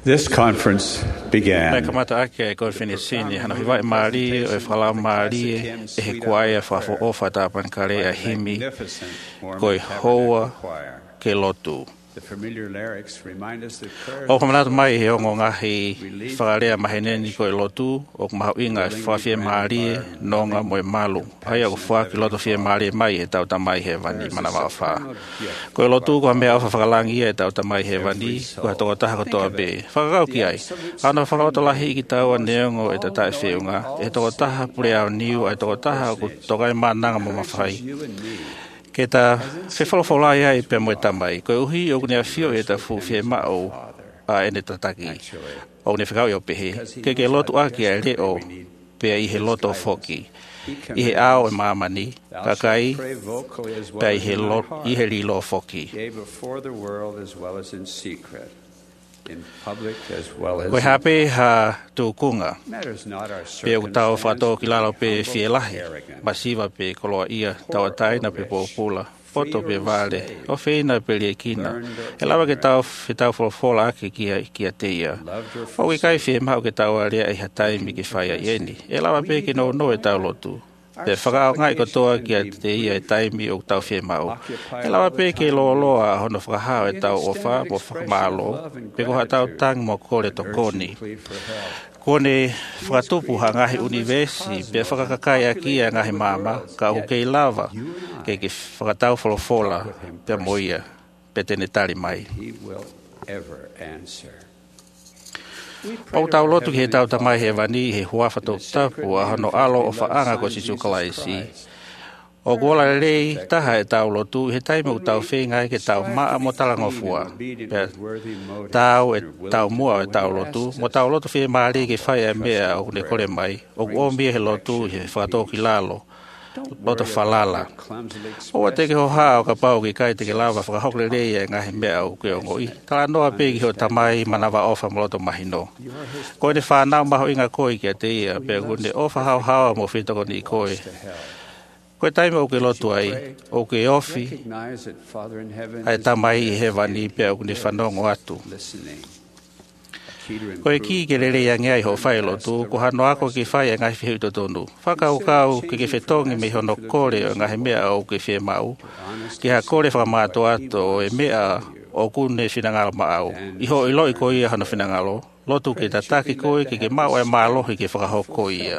This conference began Kamata ake ko finisini hana hiwa mali e fala mali e kwaia fa fo ofa ta pan kare a himi ko hoa ke lotu. The familiar lyrics remind us that prayer O kamata mai he ongo ngahi whakarea maheneni koe lotu o kumahauinga e whawhia maari nonga moe malu. Hai ako whaki loto whia maari mai e tau tamai he vani mana wā wha. Koe lotu kua mea awha whakalangi e tau tamai he vani kua toa taha katoa be. Whakakau ki ai. Ana whakaoto lahi ki tau a neongo e tatai whiunga. E toa taha pure au niu e toa taha ku tokai mananga mo mawhai. Ke ta whewhalawhala ia e pia moe tamai. Koe uhi o kunea whio e ta fuwhie mao a ene tataki. O ne whakau i o pehe. Ke lotu aki a leo pia i he loto foki. I he ao e mamani. Kakai pia i he lilo foki. gave before the world as well as in secret, in public as well as Koe hape ha tūkunga. matters not our Pia ku tau circumstances, whato ki lalo pe humble, whielahi. arrogant, Masiva pe koloa ia tawa taina pe pōpula. Poto pe vale. O whina pe lia kina. E lawa ke tau wholofola ake kia te ia. O ki kai whie mau ke tau a rea i hataimi ki whaia ieni. E lawa pe ke no e tau lotu. Pe whakao ngai kotoa kia te ia e taimi o tau whie mau. E lawa pe ke loa hono whakahao e tau ofa mo whakamalo. Pe koha tau tang mo kore to koni. plea for help. Kone whakatupu ha ngahi universi, pe whakakakai aki a ngahi mama, ka o kei lava, ke whakatau wholofola, pe moia, pe tene tari mai. He will ever answer. O tau lotu ki he tau tamai he wani, he huawhato tapu, a hano alo o whaanga ko si sukalaisi. O kuola rei, taha e tau lotu, he taime u tau whengai ke tau maa mo talangofua. Pe tau e tau mua e tau lotu, mo tau lotu whi maari ke whai e mea o ne kore mai, o ku ombia he lotu he whakatoki lalo, loto whalala. O te ke ho haa o ka pau ki kai te ke lava whakahokle rei e ngahi mea o ke ongo i. Tala noa pe ki ho tamai manawa ofa mo loto mahino. Koe ne whanau maho inga koe ki a te ia, pe kune ofa hao hao mo whitoko ni koe. Koe taime o ke lotu ai, o ke ofi, Recognize that Father in heaven ai is tamai i he wani pia o kune whanongo atu. listening. A key to Koe ki ke rere a ngea i ho whai lotu, ko hano ako ki whai a ngahi whihu tonu. Whakau kau ke ke whetongi me hono kore o ngahi mea o ke whi mau. Ki ha kore whakamato ato o e mea o kune whinangalo maau. Iho i loi ko ia hano whinangalo, lotu ke tataki koe ke mau e maalohi ke whakahoko ia.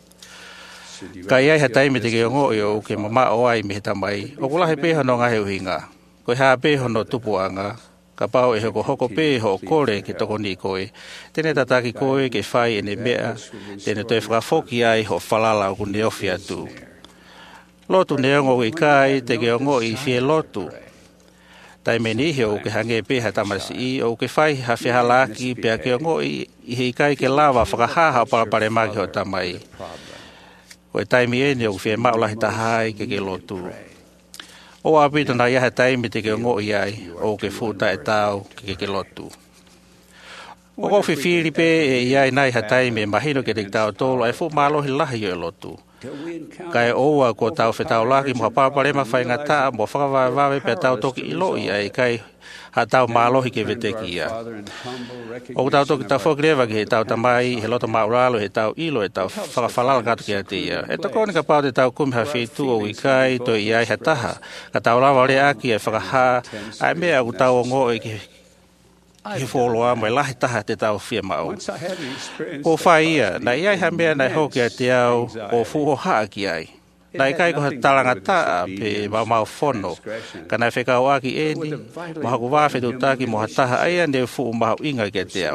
Kai ai hatai me te ke ongo i o ke mama o ai me he tamai. O kula he peha no ngahe uhinga. Koe haa peha no tupuanga. Ka pao e hoko peha o kore ke toko ni koe. Tene tataki koe ke whai ene mea. Tene toi whakafoki ai ho whalala o kune ofi atu. Lotu ne ongo i kai te ke ongo i whie lotu. Tai me ni he o ke hange peha tamarasi i o ke whai ha whiha laki pia ke ongo i he kai ke lava whakahaha o parapare maki ho tamai. Koe taimi ene o whia maulahi tahai ke lotu. O apita na iahe taimi te ke ngoi ai o ke futa e tau ke lotu. O ko whiwhiri pe e iai nai ha taimi e mahino ke te tau tolo e fu malohi lahi o e lotu. Kai oua ko tau whetau laki mo hapapare ma whai ngata mo whakawawave pe tau toki iloi ai kai ha tau malohi ke veteki ia. O tau toki tau whokirewa ki he tau tamai, he loto mauralo, he tau ilo, he tau whakawhalala katu ki a te ia. E toko ni ka pao te tau kumi ha whitu o ikai, to iai ha taha. Ka tau rawa ore aki e whakaha, ai mea ku tau o ngoi ki he wholoa mo e lahi taha te tau whia mau. Ko whai ia, na iai ha mea nai hoki a te au o fuho haa ki ai. Nai kai ko talanga taa pe mau fono. Ka nai whekau aki eni, maha ku wāwhetu taki mo hataha aia ne fuu maha inga ke te au.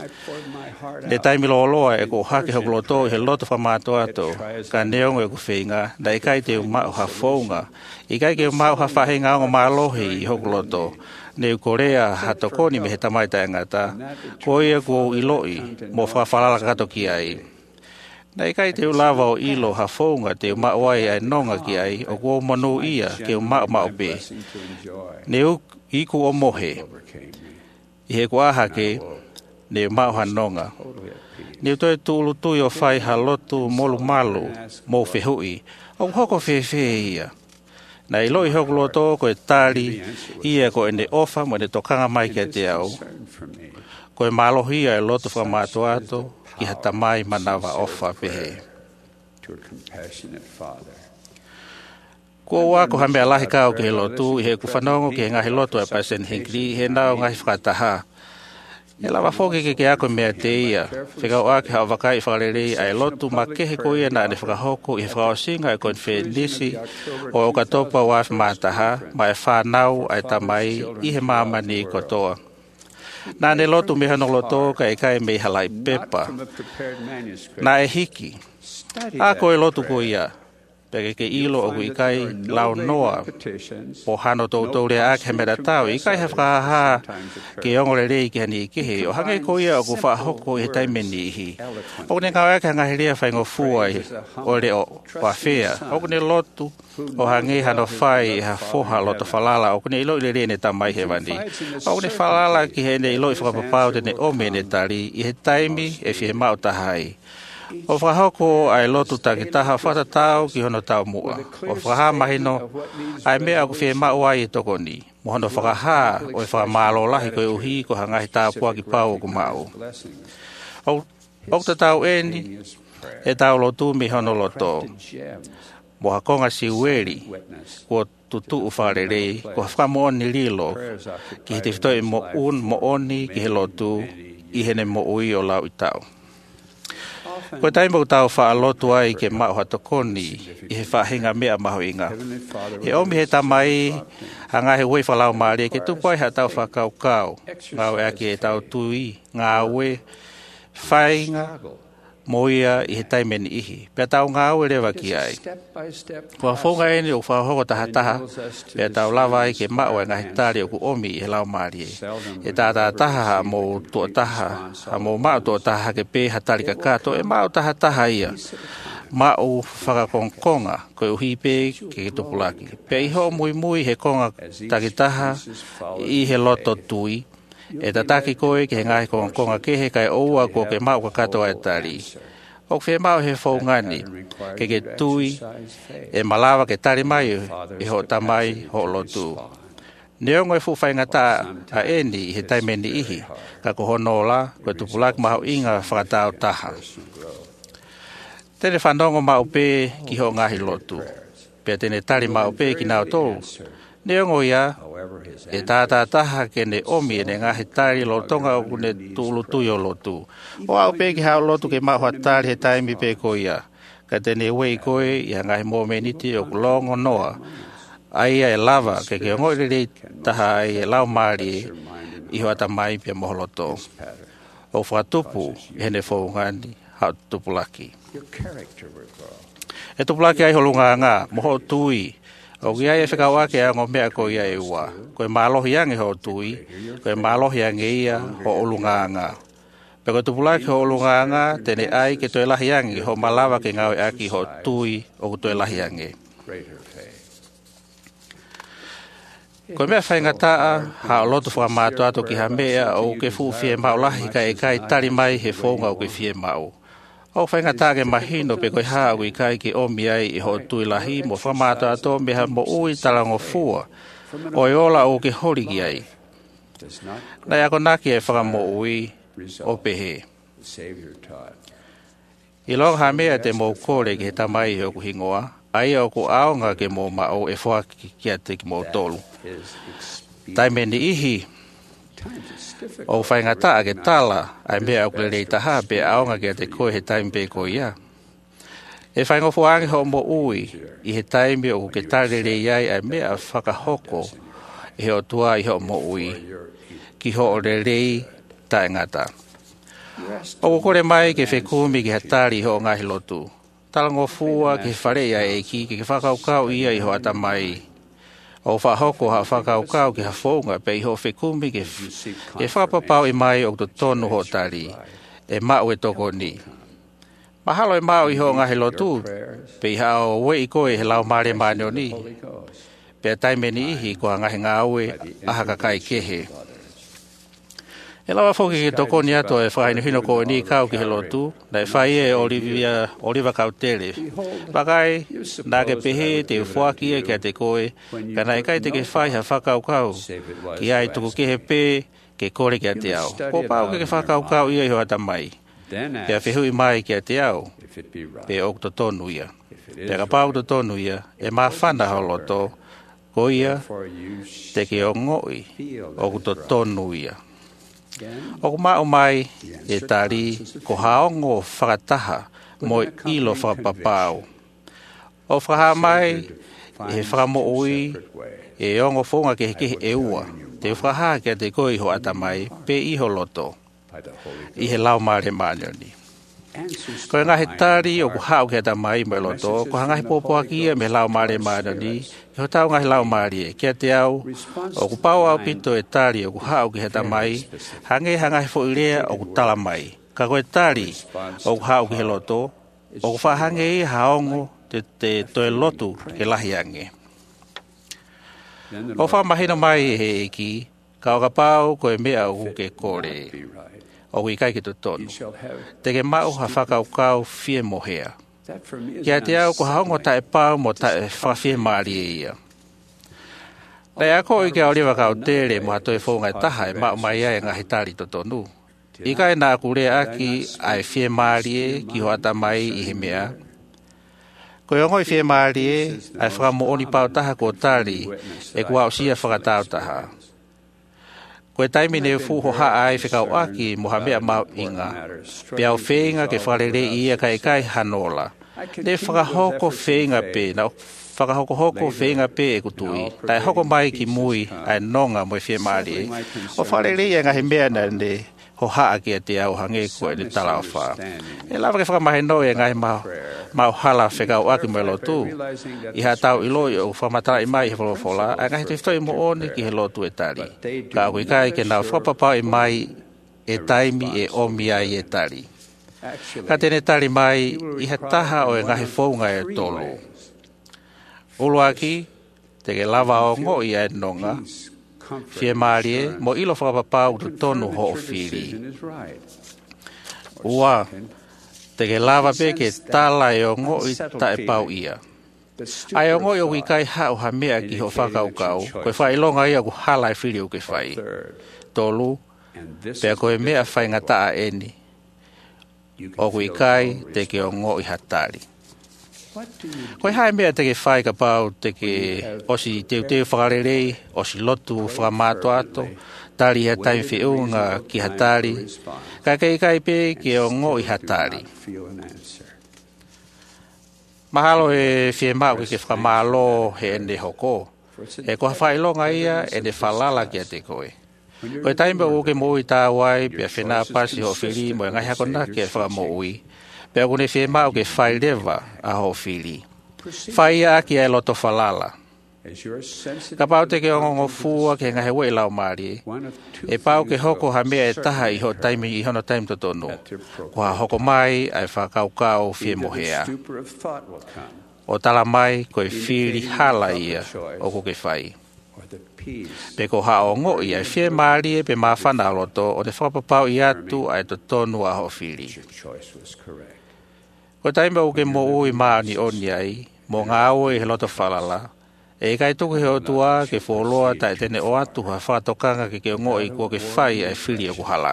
Ne taimi loa e ko hake hoko loto he loto whamato ato. Ka neongo e ku whinga, nai kai te umau ha whaunga. I kai ke umau ha whahenga o malohi i hoko loto. Ne Korea hato koni me he tamai taengata. Ko ia ko iloi mo whawhalala kato ki ai. Nei kai te ulawa o ilo ha whaunga te umawai ai nonga ki ai o kua manu ia ke umau pe. Ne iku o mohe. I he kua hake ne umau ha nonga. Ne toi tūlu tui o whai ha lotu molu malu mo whehui. O hoko whewhe ia. Na ilo I hoku loto ko e tali ia ko ene ofa mo ne tokanga mai ke te au. Ko e malohia e loto whamatoato ki hata mai manawa ofa pehe. Ko wa ko hame alahi kao ki he lotu I he kuwhanongo ki he ngahi loto e paisen hinkri he nao ngahi whakataha. E lawa whoki ke ako mea te ia. Whikau ake hao wakai whakarere ai lotu ma kehe ko ia na ane whakahoko I he whakaosinga e koen whe nisi o o katopa waf mātaha ma e whanau ai tamai I he mamani kotoa. Nā ne lotu meha no loto ka e kai mei halai pepa. Nā e hiki. Ako e lotu ko ia. Peke ke ilo o kui kai lau noa o hano tōtou rea ake mera tau I kai he whakaha ke ongore rei ki hani I kehe o hange ko ia o ku whahoko I he taimeni ihi o ne kau ake hangahi rea whaingo fuai o re o whawhea o ne lotu o hange hano whai ha foha loto whalala o ne ilo I re ne tamai he wani o ne whalala ki he ne ilo I whakapapau te ne ome ne tari I he taimi e whihe mau tahai O whahoko ai lotu takitaha whatatau ki hono tau mua. O whaha mahino ai mea ku whie mau ai toko ni. Mo hono whakaha o e whakamalo lahi koe uhi ko hangahi tāpua ki pau ku mau. O ta tau eni e tau lotu mi hono loto. Mo hakonga si ueri ko tutu uwharere ko whakamooni lilo ki he te whitoi mo oni ki he lotu I hene mo ui o lau I tau. Ko taimau tau whaalotu ai ke mau hatokoni I he whahinga mea maho inga. He omi he tamai hanga he ui whalau maari ke tupai ha tau whakaukau. Ngau ea ki he tau tui, ngā ue, whainga, moia I he taimeni ihi. Pea tau ngā ue rewa ki ai. Kua whonga eni o whahoko taha, pea tau lawa ai ke mau e ngahi tari o ku omi I he lau maari. E tātā taha ha mō tō taha, ha mō mau tō taha ke pē ha tari ka kato, e mau taha ia. Mau whakakongkonga, koe uhi pē ke tupulaki. Pea iho mui he konga takitaha I he loto tui, e tataki koe ke he ngahi kongkonga kehe kai oua ko ke mau ka kato ai tari. O whe mau he whaungani, ke tui, e malawa ke tari mai I ho tamai ho lotu. Neongo e fuwhainga tā a eni I he taimeni ihi, ka ko honola, koe tupulaki maho inga whakatau taha. Tene whanongo mau pē ki ho ngahi lotu. Pea tene tari mau pē ki nao tōu. Neongo ia, e tātā taha ke ne omi e ne ngahi tari lotonga o kune tūlu tuyo lotu. O au pē ki hao lotu ke mau hatari he taimi pē ko ia. Ka tene wei koe I ngahi mōmeniti o kulongo noa. Aia e lava ke ngoi rei taha ai e lau maari I hoa tamai pia moholoto. O whatupu he ne whaungani hao tupulaki. E tupulaki ai holunga ngā, moho tui. O kia e whekau ake a ngō mea ko ia e ua. Koe mālohi ange ho tui, koe mālohi ange ia ho olunga ngā. Peko tupulaki ho olunga ngā, tene ai ke toi lahi ange ho malawa ke ngau e aki ho tui o toi lahi ange. Koe mea whainga taa, hao lotu whakamātua to ki ha mea o ke fuwhie mau lahi ka e kai tari mai he whonga o ke whie mau. O whainga tāke mahino pe koe haa ui kai ki omi ai I ho tui lahi mo whamātua to meha mo ui talango fua. O e ola o ke hori ki ai. Nai ako naki e whakamo ui o pehe. I longa ha mea te mō kore ki he tamai o ku hingoa. Ai o ku aonga ke mō mao e whaki kia te ki mō tolu. Taimeni ihi. O whainga taa ke tala, ai mea au kule rei taha pe aonga kia te koe he taimi pe ko ia. E whainga fuangi ho mo ui, I he taimi o ke tare rei ai ai mea whakahoko, I he o tua I ho mo ui, ki ho o rei tae ngata. O kore mai ke whekumi ki hatari ho ngahi lotu. Talango fua ke whare ia e ki ke whakaukau ia I ho atamai. O whahoko ha whakaukau ki ha whonga pe I ho whekumi ke whapapau I mai o to tonu ho tari. E mau e toko ni. Mahalo e mau I ho ngahi lotu. Pe I hao we I koe he lau mare maneo ni. Pe taimeni ihi ko ngahi ngā ue aha kakai kehe. E lawa foki ke toko ni ato e whaini hino ko ni kau ki he lotu, na e whai e Oliva Kautele. Pakai, nā ke pehe te ufuaki e kia te koe, ka nai kai te ke whai ha whakau kau, ki ai tuku ke he pē, ke kore kia te ao. Ko pau ke whakau kau ia i hoa tamai. Pea whihui mai kia te ao, pe o to tonu ia. Pea ka pau to tonu ia, e maa whana holoto, ko ia, te ke o ngoi, o to tonu ia. O mao mai e tari ko haongo whakataha mo ilo whakapapau. O whaha mai e whakamo ui e ongo whonga ke e ua. Te whaha kia te koe iho atamai pe iho loto. I he lau maare maanyoni. Ko ngahe tari o ku hao kia tamai me loto, ko hangahi popoakia me lau maare maanyoni, i ho tau ngahi lau maare kia te au, o ku pau au pito e tari o ku hao kia tamai, hangahi fo ilea o ku tala mai. Ka koe tari o ku hao kia loto, o ku whahange i haongo te toe lotu ke lahi ange. O whamahina mai he eki, ka o ka pau koe mea o ke kore. O i kai ki to tonu. Te ke mau ha whakaukau fie mohea. Kia te au ko haongo tae pau mo tae whawhie maari e ia. Nei ako i ke Oliva Kautele mo hatoe whongai taha e mau mai ai ngahi tari to tonu. I kai nā kure aki ai fie maari e ki hoata mai i he mea. Ko i ongo i fie maari e ai whakamo oni pau taha ko tari e kua o sia whakatau taha. Koe taimi ne fuho haa ai whikau aki mo ha mea mau inga. Pea o whenga ke wharere ia kai kai hanola. Ne whakahoko whenga pe, na whakahoko whenga pe e kutui. Tai hoko mai ki mui ai nonga mo i whi maari. O wharere ia ngahi mea na ne ho haa ki a te au hange koe ni tala o wha. E lawa ke whakamahe no e ngahi mau hala whikau aki mo lotu. I ha tau iloi o whamatara i mai he wholofola, a ngahi te whitoi mo oni ki he lotu e tari. Ka kui kai ke nau whapapau i mai e taimi e omi ai e tari. Ka tene tari mai i ha taha o e ngahi whaunga e tolu. Uluaki, te ke lava o ngo i e nonga, fie maarie, mo ilo whakapapau tu tonu ho o whiri. Ua, te ke lava pe ke tala e o ngo i tae pau ia. Ai o ngo i o wikai hao ha mea ki ho whakaukau, koe whailonga ia ku halai whiri o ke whai. Tolu, pea koe mea whai ngataa eni. O wikai te ke o ngo i hatari. Koe hae mea te ke whai ka pau te ke osi teu whakarerei, osi lotu whakamato ato, tari ha taimi whiunga ki hatari, ka kei kai pe ke o ngo i hatari. Mahalo e whie mau ke whakamalo he ene hoko, e koha whailonga ia e ne whalala ki a te koe. Koe taimba o ke mo i tā wai, pia whenā pasi ho whiri mo e ngai hako na ke whakamo ui. Pea kune whie mau ke whai lewa a ho whiri. Whai a ki e loto whalala. Ka pau te ke ongo fua ke ngahe wei lau maari. E pau ke hoko ha mea e taha i ho taimi i hono taimi totonu. Kua hoko mai ai whakaukau whie mohea. O tala mai koe whiri hala ia o ko ke whai. Pe ko ha o ngo i ai whie maari e pe maa whana loto o te whakapapau i atu ai totonu a ho whiri. Ko taima o ke mo ui maani oni ai, mo ngā oi he loto whalala. E kai tuku he otua ke wholoa tai tene o atu ha whātokanga ke o ngoi kua ke whai ai whiri o kuhala.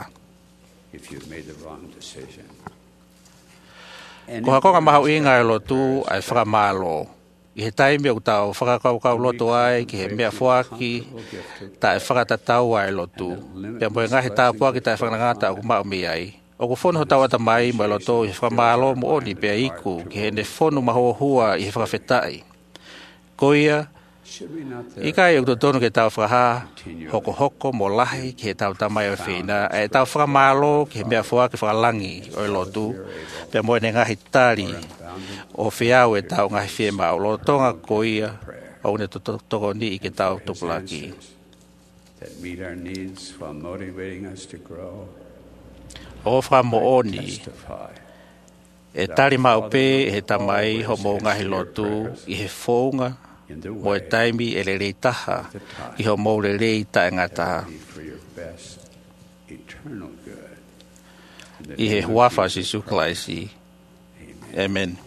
Ko hakonga mahau inga e lotu ai whakamalo. I he taimi o tau whakakaukau loto ai ki he mea whaki tai whakatatau ai lotu. Pea moe ngahe tau whaki tai whakanangata o kumau mi ai. O ku whono tau ata mai mo loto i whakamalo mo oni pea iku ki he ne whono mahoa hua i he whakawhetai. Koia, i kai o tonu ke tau whakaha, hoko mo lahi ki he tau tamai o whina, e tau whakamalo ki he mea whaki whakalangi o i lotu, pea moe ne ngahi tari o whiau e tau ngahi whie mau, lo tonga koia o ne toko ni i ke tau tupulaki. O whamo oni, e tari mau pe he tamai ho mo ngahi lotu i he whonga, mo e taimi e le rei taha, i ho mo le rei tae ngataha. eternal good. In the I he name of huafa Jesus si Christ. suklaisi. Amen. Amen.